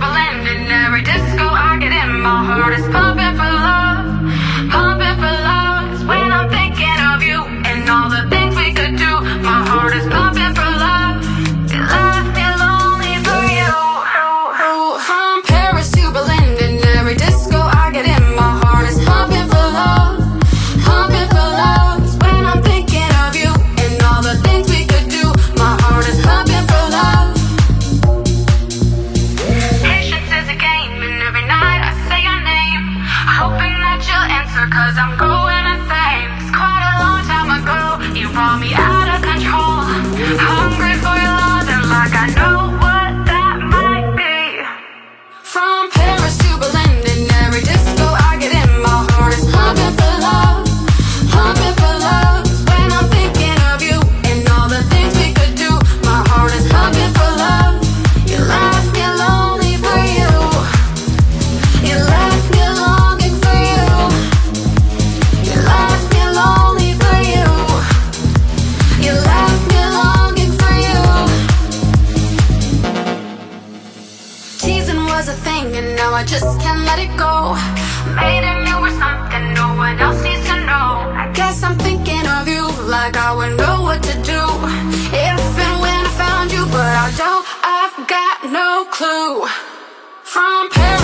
Superland in every disco I get in. My heart is pumping for love, pumping for love. It's when I'm thinking of you and all the things we could do. My heart is pumping for love. You left me lonely for you. From Paris to Berlin in every disco I get in. My heart is pumping for love, pumping for love. It's when I'm thinking of you and all the things we could do. My heart is pumping for love. Patience is a game, and every night I say your name, hoping that you'll answer, cause I'm going insane. It's quite a long time ago, you brought me out of control. Hungry for your love, and like I know what that might be. From Paris to Berlin, in every disco I get in. My heart is pumping for love, pumping for love. It's when I'm thinking of you and all the things we could do. My heart is pumping for love. You left me lonely for you. You left me longing for you. You left me lonely for you. You left me longing for you. Teasing was a thing and now I just can't let it go. Made him you were something no one else needs to know. I guess I'm thinking of you like I would know what to do if and when I found you, but I don't, I've got no clue. From Paris